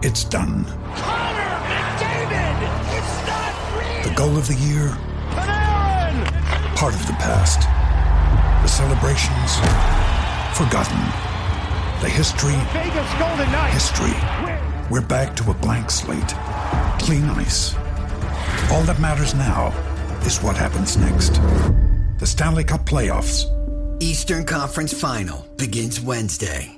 It's done. Connor McDavid! It's not real! The goal of the year? Panarin! Part of the past. The celebrations? Forgotten. The history? Vegas Golden Knights! History. We're back to a blank slate. Clean ice. All that matters now is what happens next. The Stanley Cup Playoffs. Eastern Conference Final begins Wednesday.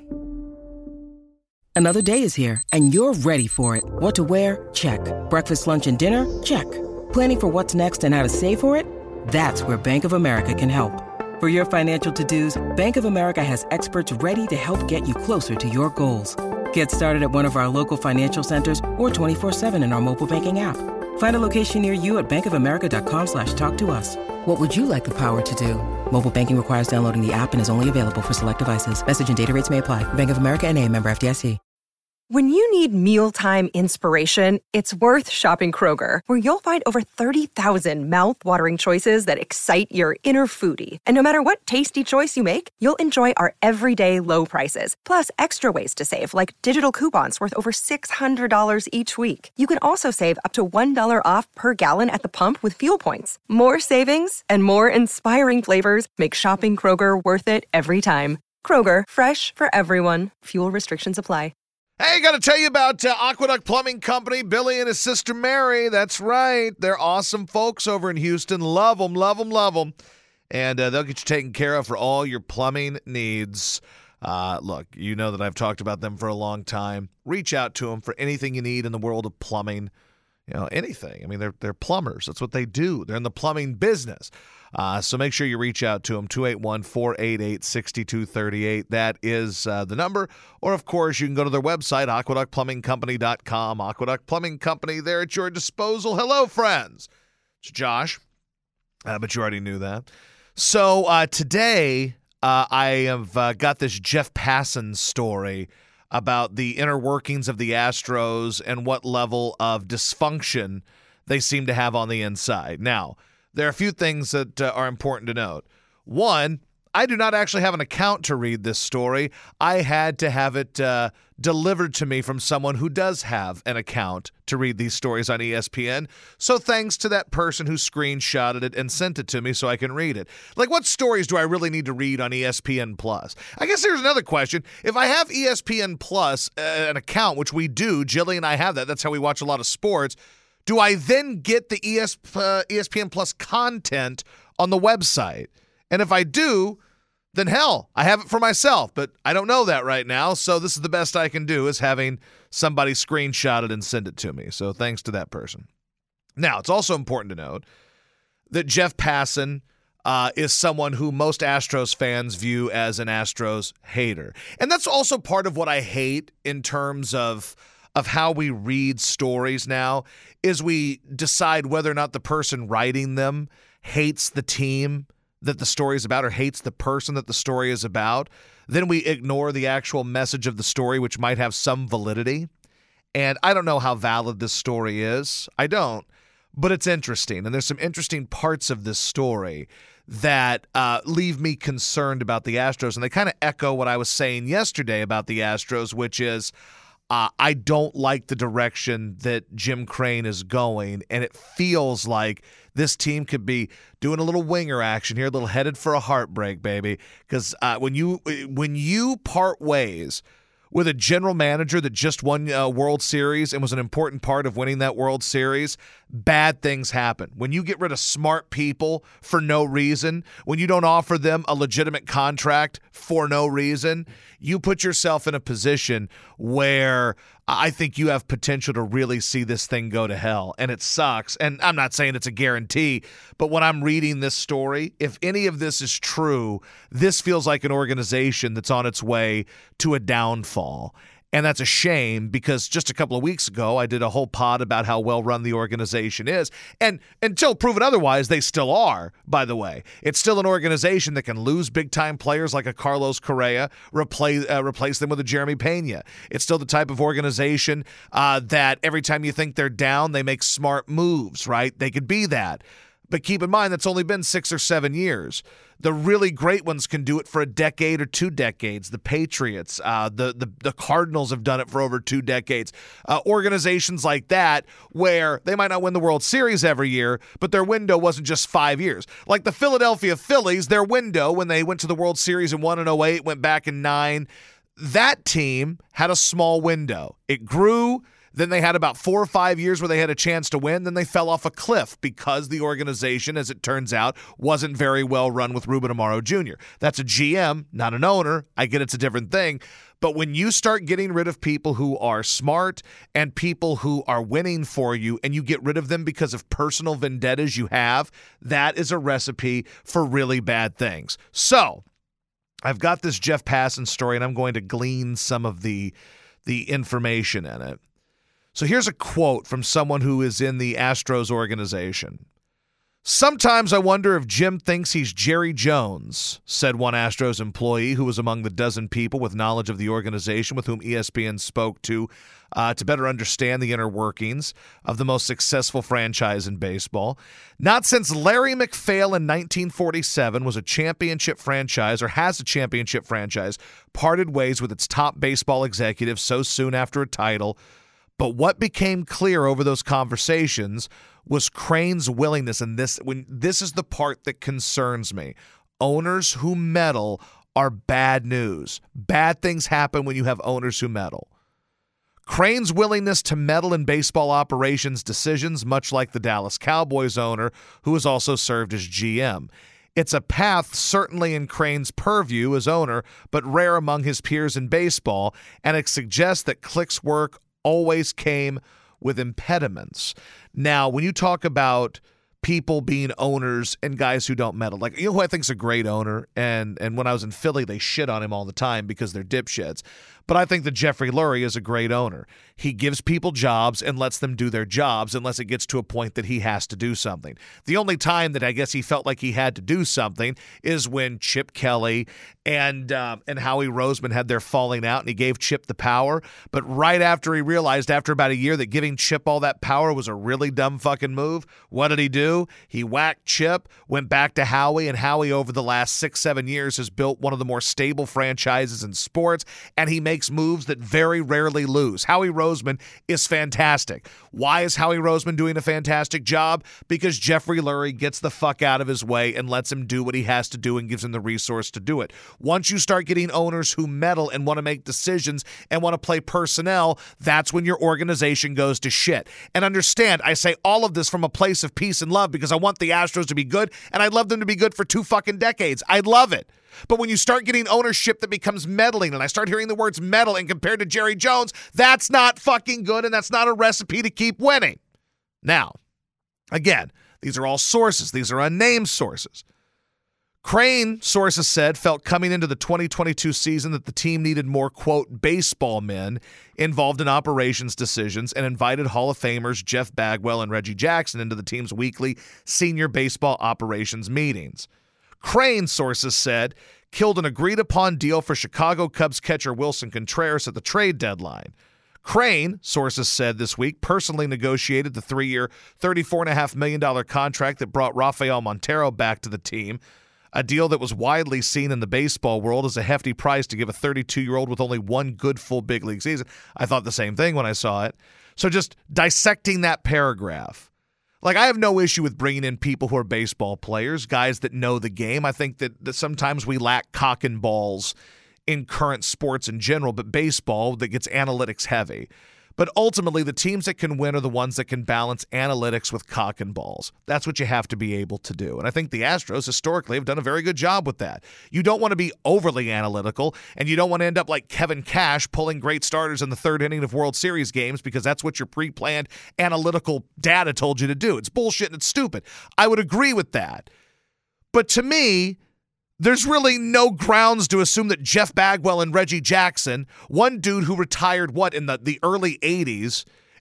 Another day is here, and you're ready for it. What to wear? Check. Breakfast, lunch, and dinner? Check. Planning for what's next and how to save for it? That's where Bank of America can help. For your financial to-dos, Bank of America has experts ready to help get you closer to your goals. Get started at one of our local financial centers or 24/7 in our mobile banking app. Find a location near you at bankofamerica.com/talktous. What would you like the power to do? Mobile banking requires downloading the app and is only available for select devices. Message and data rates may apply. Bank of America N.A., member FDIC. When you need mealtime inspiration, it's worth shopping Kroger, where you'll find over 30,000 mouth-watering choices that excite your inner foodie. And no matter what tasty choice you make, you'll enjoy our everyday low prices, plus extra ways to save, like digital coupons worth over $600 each week. You can also save up to $1 off per gallon at the pump with fuel points. More savings and more inspiring flavors make shopping Kroger worth it every time. Kroger, fresh for everyone. Fuel restrictions apply. Hey, got to tell you about Aqueduct Plumbing Company, Billy and his sister Mary. That's right. They're awesome folks over in Houston. Love them, love them, love them. And they'll get you taken care of for all your plumbing needs. Look, you know that I've talked about them for a long time. Reach out to them for anything you need in the world of plumbing. You know, anything. I mean, they're plumbers. That's what they do. They're in the plumbing business. So make sure you reach out to them, 281-488-6238. That is the number. Or, of course, you can go to their website, aqueductplumbingcompany.com. Aqueduct Plumbing Company, there at your disposal. Hello, friends. It's Josh, but you already knew that. So today I have got this Jeff Passan story about the inner workings of the Astros and what level of dysfunction they seem to have on the inside. Now, there are a few things that are important to note. One, I do not actually have an account to read this story. I had to have it delivered to me from someone who does have an account to read these stories on ESPN. So thanks to that person who screenshotted it and sent it to me so I can read it. Like, what stories do I really need to read on ESPN Plus? I guess here's another question. If I have ESPN Plus, an account, which we do, Jilly and I have that. That's how we watch a lot of sports. Do I then get the ESPN Plus content on the website? And if I do, then hell, I have it for myself. But I don't know that right now, so this is the best I can do, is having somebody screenshot it and send it to me. So thanks to that person. Now, it's also important to note that Jeff Passan is someone who most Astros fans view as an Astros hater. And that's also part of what I hate in terms of how we read stories now, is we decide whether or not the person writing them hates the team that the story is about or hates the person that the story is about. Then we ignore the actual message of the story, which might have some validity. And I don't know how valid this story is. I don't. But it's interesting. And there's some interesting parts of this story that leave me concerned about the Astros. And they kind of echo what I was saying yesterday about the Astros, which is I don't like the direction that Jim Crane is going, and it feels like this team could be doing a little winger action here, a little headed for a heartbreak, baby. Because when you part ways with a general manager that just won a World Series and was an important part of winning that World Series, bad things happen. When you get rid of smart people for no reason, when you don't offer them a legitimate contract for no reason, you put yourself in a position where I think you have potential to really see this thing go to hell. And it sucks. And I'm not saying it's a guarantee, but when I'm reading this story, if any of this is true, this feels like an organization that's on its way to a downfall. And that's a shame, because just a couple of weeks ago, I did a whole pod about how well-run the organization is. And until proven otherwise, they still are, by the way. It's still an organization that can lose big-time players like a Carlos Correa, replace them with a Jeremy Pena. It's still the type of organization that every time you think they're down, they make smart moves, right? They could be that. But keep in mind, that's only been 6 or 7 years. The really great ones can do it for a decade or 2 decades. The Patriots, the Cardinals have done it for over 2 decades. Organizations like that, where they might not win the World Series every year, but their window wasn't just 5 years. Like the Philadelphia Phillies, their window when they went to the World Series and won in 2008, went back in 2009. That team had a small window. It grew. Then they had about 4 or 5 years where they had a chance to win. Then they fell off a cliff because the organization, as it turns out, wasn't very well run with Ruben Amaro Jr. That's a GM, not an owner. I get it's a different thing. But when you start getting rid of people who are smart and people who are winning for you, and you get rid of them because of personal vendettas you have, that is a recipe for really bad things. So I've got this Jeff Passan story, and I'm going to glean some of the information in it. So here's a quote from someone who is in the Astros organization. "Sometimes I wonder if Jim thinks he's Jerry Jones," said one Astros employee who was among the dozen people with knowledge of the organization with whom ESPN spoke to better understand the inner workings of the most successful franchise in baseball. "Not since Larry McPhail in 1947 was a championship franchise or has a championship franchise parted ways with its top baseball executives so soon after a title. But what became clear over those conversations was Crane's willingness, and this is the part that concerns me. Owners who meddle are bad news. Bad things happen when you have owners who meddle. Crane's willingness to meddle in baseball operations decisions, much like the Dallas Cowboys owner, who has also served as GM. It's a path certainly in Crane's purview as owner, but rare among his peers in baseball, and it suggests that Click's work always came with impediments." Now, when you talk about people being owners and guys who don't meddle, like, you know who I think is a great owner, and when I was in Philly, they shit on him all the time because they're dipshits. But I think that Jeffrey Lurie is a great owner. He gives people jobs and lets them do their jobs unless it gets to a point that he has to do something. The only time that I guess he felt like he had to do something is when Chip Kelly and Howie Roseman had their falling out, and he gave Chip the power. But right after he realized, after about a year, that giving Chip all that power was a really dumb fucking move, what did he do? He whacked Chip, went back to Howie, and Howie over the last 6-7 years has built one of the more stable franchises in sports, and he makes moves that very rarely lose. Howie Roseman is fantastic. Why is Howie Roseman doing a fantastic job? Because Jeffrey Lurie gets the fuck out of his way and lets him do what he has to do and gives him the resource to do it. Once you start getting owners who meddle and want to make decisions and want to play personnel, that's when your organization goes to shit. And understand, I say all of this from a place of peace and love because I want the Astros to be good, and I'd love them to be good for 2 fucking decades. I'd love it. But when you start getting ownership that becomes meddling, and I start hearing the words meddle and compared to Jerry Jones, that's not fucking good, and that's not a recipe to keep winning. Now, again, these are all sources. These are unnamed sources. Crane, sources said, felt coming into the 2022 season that the team needed more, quote, baseball men involved in operations decisions, and invited Hall of Famers Jeff Bagwell and Reggie Jackson into the team's weekly senior baseball operations meetings. Crane, sources said, killed an agreed-upon deal for Chicago Cubs catcher Wilson Contreras at the trade deadline. Crane, sources said this week, personally negotiated the 3-year, $34.5 million contract that brought Rafael Montero back to the team, a deal that was widely seen in the baseball world as a hefty price to give a 32-year-old with only one good full big league season. I thought the same thing when I saw it. So just dissecting that paragraph. Like, I have no issue with bringing in people who are baseball players, guys that know the game. I think that sometimes we lack cock and balls in current sports in general, but baseball that gets analytics heavy. But ultimately, the teams that can win are the ones that can balance analytics with cock and balls. That's what you have to be able to do. And I think the Astros historically have done a very good job with that. You don't want to be overly analytical, and you don't want to end up like Kevin Cash pulling great starters in the 3rd inning of World Series games because that's what your pre-planned analytical data told you to do. It's bullshit and it's stupid. I would agree with that. But to me, there's really no grounds to assume that Jeff Bagwell and Reggie Jackson, one dude who retired, in the early 80s,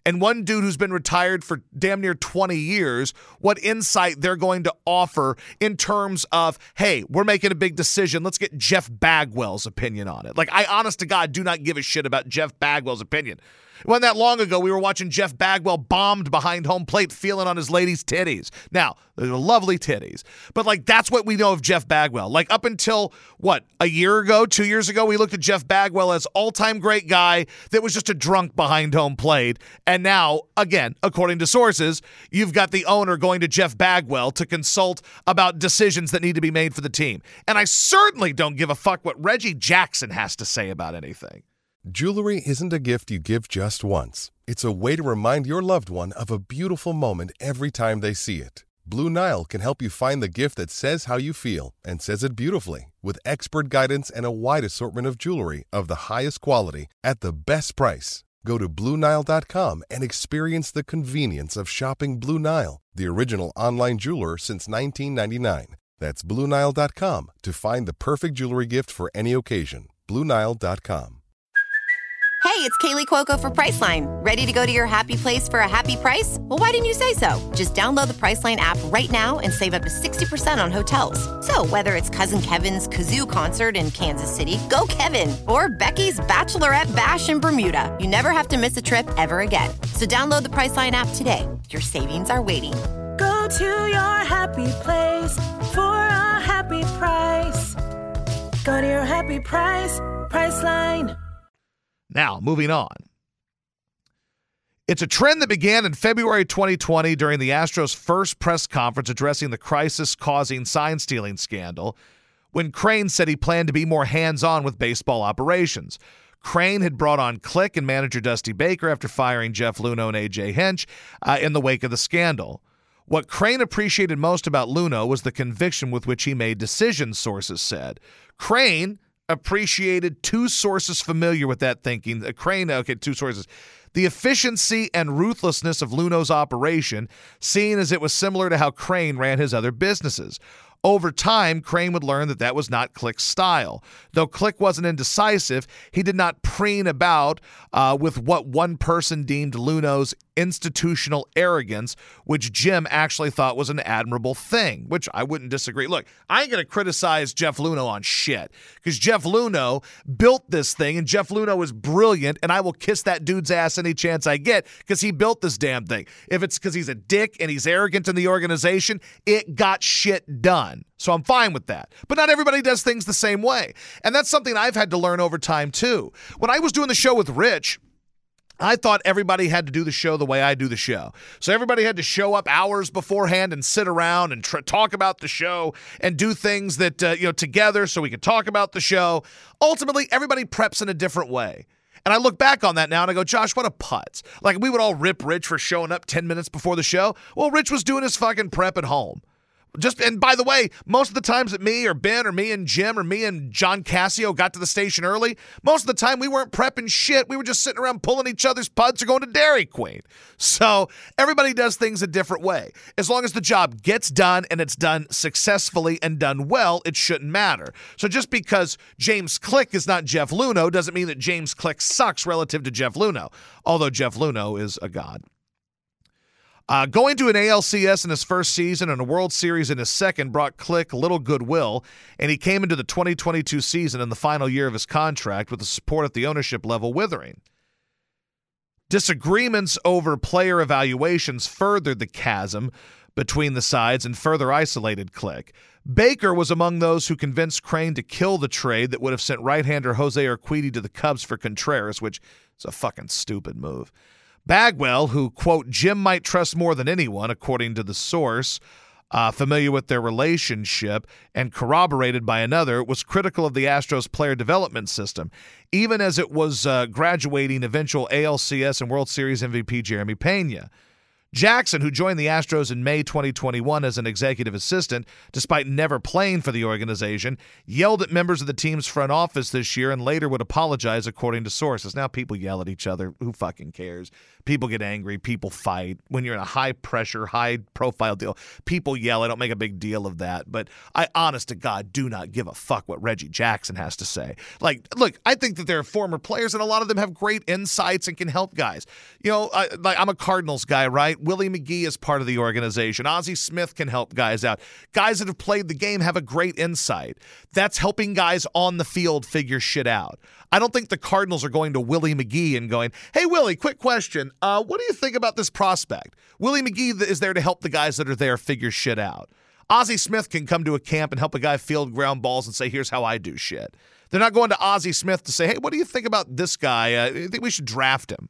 and one dude who's been retired for damn near 20 years, what insight they're going to offer in terms of, hey, we're making a big decision. Let's get Jeff Bagwell's opinion on it. Like, I honest to God do not give a shit about Jeff Bagwell's opinion. It wasn't that long ago we were watching Jeff Bagwell bombed behind home plate feeling on his lady's titties. Now, they're lovely titties. But, like, that's what we know of Jeff Bagwell. Like, up until, a year ago, 2 years ago, we looked at Jeff Bagwell as all-time great guy that was just a drunk behind home plate. And now, again, according to sources, you've got the owner going to Jeff Bagwell to consult about decisions that need to be made for the team. And I certainly don't give a fuck what Reggie Jackson has to say about anything. Jewelry isn't a gift you give just once. It's a way to remind your loved one of a beautiful moment every time they see it. Blue Nile can help you find the gift that says how you feel and says it beautifully, with expert guidance and a wide assortment of jewelry of the highest quality at the best price. Go to BlueNile.com and experience the convenience of shopping Blue Nile, the original online jeweler since 1999. That's BlueNile.com to find the perfect jewelry gift for any occasion. BlueNile.com. Hey, it's Kaylee Cuoco for Priceline. Ready to go to your happy place for a happy price? Well, why didn't you say so? Just download the Priceline app right now and save up to 60% on hotels. So whether it's Cousin Kevin's Kazoo Concert in Kansas City, go Kevin, or Becky's Bachelorette Bash in Bermuda, you never have to miss a trip ever again. So download the Priceline app today. Your savings are waiting. Go to your happy place for a happy price. Go to your happy price, Priceline. Now, moving on. It's a trend that began in February 2020 during the Astros' first press conference addressing the crisis-causing sign-stealing scandal, when Crane said he planned to be more hands-on with baseball operations. Crane had brought on Click and manager Dusty Baker after firing Jeff Luhnow and A.J. Hinch in the wake of the scandal. What Crane appreciated most about Luhnow was the conviction with which he made decisions, sources said. Crane appreciated two sources familiar with that thinking. Two sources. The efficiency and ruthlessness of Luhnow's operation, seeing as it was similar to how Crane ran his other businesses. Over time, Crane would learn that that was not Click's style. Though Click wasn't indecisive, he did not preen about with what one person deemed Luhnow's institutional arrogance, which Jim actually thought was an admirable thing, which I wouldn't disagree. Look, I ain't going to criticize Jeff Luhnow on shit, because Jeff Luhnow built this thing, and Jeff Luhnow is brilliant, and I will kiss that dude's ass any chance I get, because he built this damn thing. If it's because he's a dick and he's arrogant in the organization, it got shit done. So I'm fine with that. But not everybody does things the same way. And that's something I've had to learn over time, too. When I was doing the show with Rich, I thought everybody had to do the show the way I do the show. So everybody had to show up hours beforehand and sit around and talk about the show and do things that, together so we could talk about the show. Ultimately, everybody preps in a different way. And I look back on that now and I go, Josh, what a putz. Like, we would all rip Rich for showing up 10 minutes before the show. Well, Rich was doing his fucking prep at home. And by the way, most of the times that me or Ben or me and Jim or me and John Cassio got to the station early, most of the time we weren't prepping shit. We were just sitting around pulling each other's putts or going to Dairy Queen. So everybody does things a different way. As long as the job gets done and it's done successfully and done well, it shouldn't matter. So just because James Click is not Jeff Luhnow doesn't mean that James Click sucks relative to Jeff Luhnow, although Jeff Luhnow is a god. Going to an ALCS in his first season and a World Series in his second brought Click little goodwill, and he came into the 2022 season in the final year of his contract with the support at the ownership level withering. Disagreements over player evaluations furthered the chasm between the sides and further isolated Click. Baker was among those who convinced Crane to kill the trade that would have sent right-hander Jose Urquidy to the Cubs for Contreras, which is a fucking stupid move. Bagwell, who, quote, Jim might trust more than anyone, according to the source, familiar with their relationship and corroborated by another, was critical of the Astros player development system, even as it was graduating eventual ALCS and World Series MVP Jeremy Pena. Jackson, who joined the Astros in May 2021 as an executive assistant, despite never playing for the organization, yelled at members of the team's front office this year and later would apologize, according to sources. Now people yell at each other. Who fucking cares? People get angry. People fight. When you're in a high-pressure, high-profile deal, people yell. I don't make a big deal of that. But I, honest to God, do not give a fuck what Reggie Jackson has to say. Like, look, I think that there are former players, and a lot of them have great insights and can help guys. You know, I'm a Cardinals guy, right? Willie McGee is part of the organization. Ozzie Smith can help guys out. Guys that have played the game have a great insight. That's helping guys on the field figure shit out. I don't think the Cardinals are going to Willie McGee and going, hey, Willie, quick question. What do you think about this prospect? Willie McGee is there to help the guys that are there figure shit out. Ozzie Smith can come to a camp and help a guy field ground balls and say, here's how I do shit. They're not going to Ozzie Smith to say, hey, what do you think about this guy? I think we should draft him.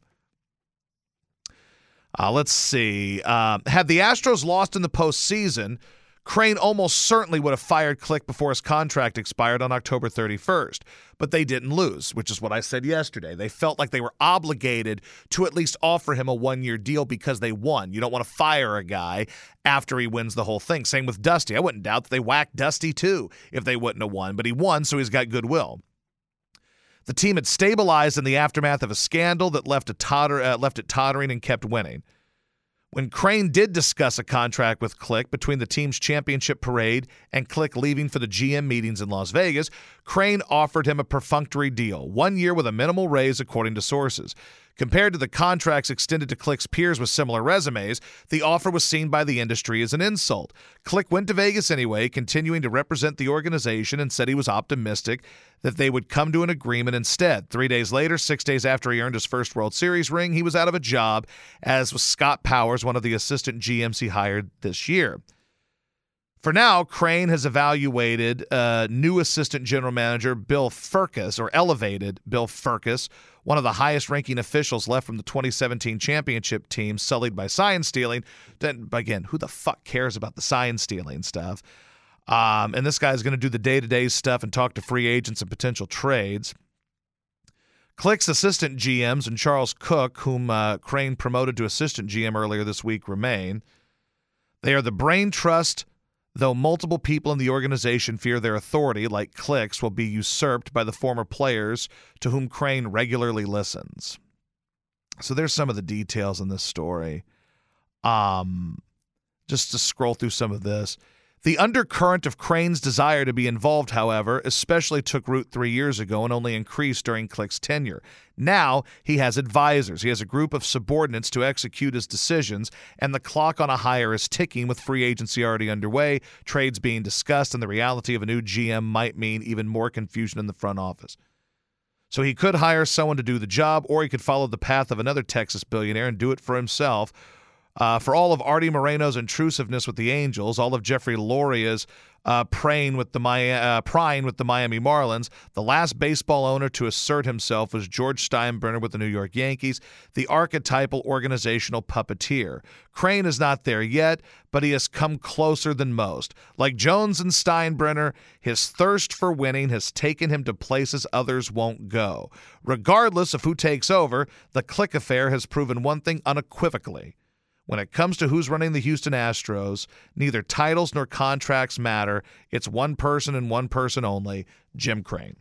Let's see. Had the Astros lost in the postseason, Crane almost certainly would have fired Click before his contract expired on October 31st. But they didn't lose, which is what I said yesterday. They felt like they were obligated to at least offer him a one-year deal because they won. You don't want to fire a guy after he wins the whole thing. Same with Dusty. I wouldn't doubt that they whacked Dusty too if they wouldn't have won. But he won, so he's got goodwill. The team had stabilized in the aftermath of a scandal that left it tottering and kept winning. When Crane did discuss a contract with Click between the team's championship parade and Click leaving for the GM meetings in Las Vegas, Crane offered him a perfunctory deal, 1 year with a minimal raise, according to sources. Compared to the contracts extended to Click's peers with similar resumes, the offer was seen by the industry as an insult. Click went to Vegas anyway, continuing to represent the organization, and said he was optimistic that they would come to an agreement instead. 3 days later, 6 days after he earned his first World Series ring, he was out of a job, as was Scott Powers, one of the assistant GMs he hired this year. For now, Crane has evaluated new assistant general manager Bill Furcus, or elevated Bill Furcus, one of the highest-ranking officials left from the 2017 championship team, sullied by sign stealing. Then, again, who the fuck cares about the sign stealing stuff? And this guy's going to do the day-to-day stuff and talk to free agents and potential trades. Click's assistant GMs and Charles Cook, whom Crane promoted to assistant GM earlier this week, remain. They are the brain trust, though multiple people in the organization fear their authority, like Click's, will be usurped by the former players to whom Crane regularly listens. So there's some of the details in this story. Just to scroll through some of this. The undercurrent of Crane's desire to be involved, however, especially took root 3 years ago and only increased during Click's tenure. Now he has advisors. He has a group of subordinates to execute his decisions, and the clock on a hire is ticking with free agency already underway, trades being discussed, and the reality of a new GM might mean even more confusion in the front office. So he could hire someone to do the job, or he could follow the path of another Texas billionaire and do it for himself. For all of Artie Moreno's intrusiveness with the Angels, all of Jeffrey Loria's prying with the Miami Marlins, the last baseball owner to assert himself was George Steinbrenner with the New York Yankees, the archetypal organizational puppeteer. Crane is not there yet, but he has come closer than most. Like Jones and Steinbrenner, his thirst for winning has taken him to places others won't go. Regardless of who takes over, the Click affair has proven one thing unequivocally. When it comes to who's running the Houston Astros, neither titles nor contracts matter. It's one person and one person only, Jim Crane.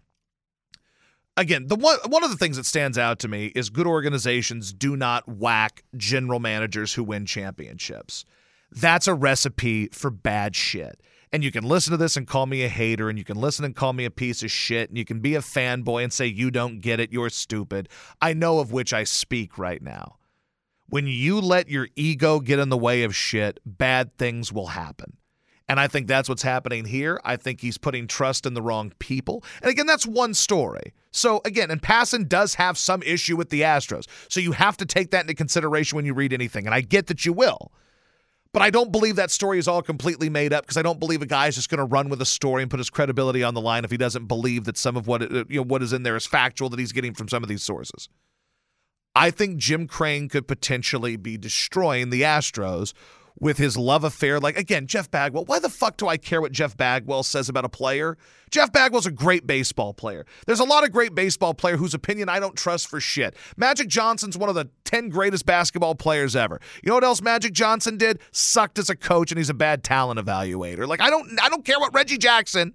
Again, one of the things that stands out to me is good organizations do not whack general managers who win championships. That's a recipe for bad shit. And you can listen to this and call me a hater, and you can listen and call me a piece of shit, and you can be a fanboy and say, you don't get it, you're stupid. I know of which I speak right now. When you let your ego get in the way of shit, bad things will happen. And I think that's what's happening here. I think he's putting trust in the wrong people. And again, that's one story. So again, and Passan does have some issue with the Astros. So you have to take that into consideration when you read anything. And I get that you will. But I don't believe that story is all completely made up, because I don't believe a guy is just going to run with a story and put his credibility on the line if he doesn't believe that some of what is in there is factual that he's getting from some of these sources. I think Jim Crane could potentially be destroying the Astros with his love affair. Like, again, Jeff Bagwell, why the fuck do I care what Jeff Bagwell says about a player? Jeff Bagwell's a great baseball player. There's a lot of great baseball players whose opinion I don't trust for shit. Magic Johnson's one of the 10 greatest basketball players ever. You know what else Magic Johnson did? Sucked as a coach, and he's a bad talent evaluator. Like, I don't care what Reggie Jackson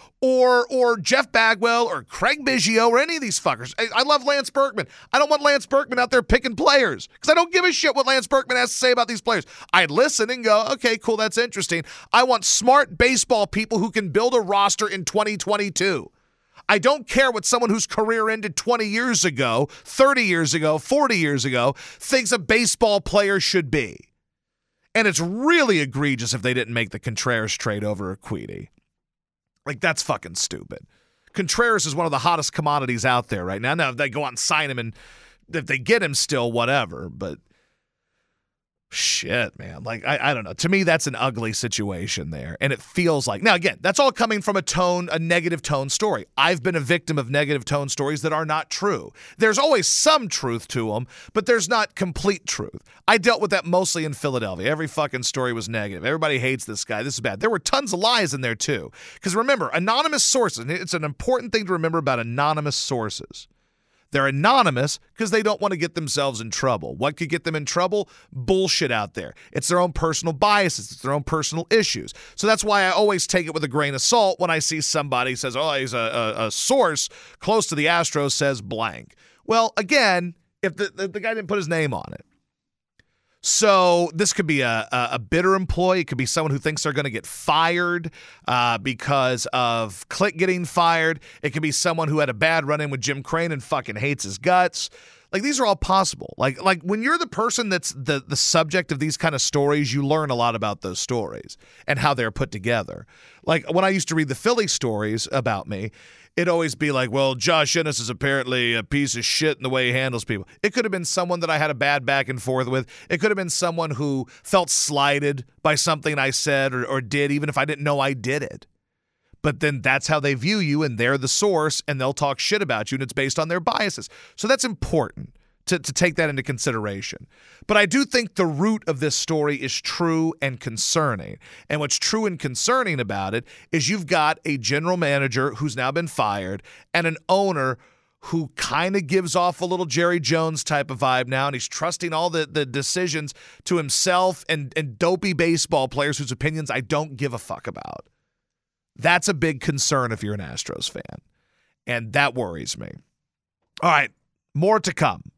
or Jeff Bagwell or Craig Biggio or any of these fuckers. I love Lance Berkman. I don't want Lance Berkman out there picking players because I don't give a shit what Lance Berkman has to say about these players. I'd listen and go, okay, cool, that's interesting. I want smart baseball people who can build a roster in 2022. I don't care what someone whose career ended 20 years ago, 30 years ago, 40 years ago thinks a baseball player should be. And it's really egregious if they didn't make the Contreras trade over Urquidy. Like, that's fucking stupid. Contreras is one of the hottest commodities out there right now. Now, if they go out and sign him, and if they get him still, whatever. But shit, man. Like, I don't know. To me, that's an ugly situation there. And it feels like, now, again, that's all coming from a negative tone story. I've been a victim of negative tone stories that are not true. There's always some truth to them, but there's not complete truth. I dealt with that mostly in Philadelphia. Every fucking story was negative. Everybody hates this guy. This is bad. There were tons of lies in there, too. Because remember, anonymous sources, and it's an important thing to remember about anonymous sources. They're anonymous because they don't want to get themselves in trouble. What could get them in trouble? Bullshit out there. It's their own personal biases. It's their own personal issues. So that's why I always take it with a grain of salt when I see somebody says, oh, he's a source close to the Astros says blank. Well, again, if the guy didn't put his name on it. So this could be a bitter employee. It could be someone who thinks they're going to get fired because of Click getting fired. It could be someone who had a bad run-in with Jim Crane and fucking hates his guts. Like, these are all possible. Like when you're the person that's the subject of these kind of stories, you learn a lot about those stories and how they're put together. Like, when I used to read the Philly stories about me, it'd always be like, well, Josh Ennis is apparently a piece of shit in the way he handles people. It could have been someone that I had a bad back and forth with. It could have been someone who felt slighted by something I said or did, even if I didn't know I did it. But then that's how they view you, and they're the source, and they'll talk shit about you, and it's based on their biases. So that's important to take that into consideration. But I do think the root of this story is true and concerning. And what's true and concerning about it is you've got a general manager who's now been fired and an owner who kind of gives off a little Jerry Jones type of vibe now, and he's trusting all the decisions to himself and dopey baseball players whose opinions I don't give a fuck about. That's a big concern if you're an Astros fan, and that worries me. All right, more to come.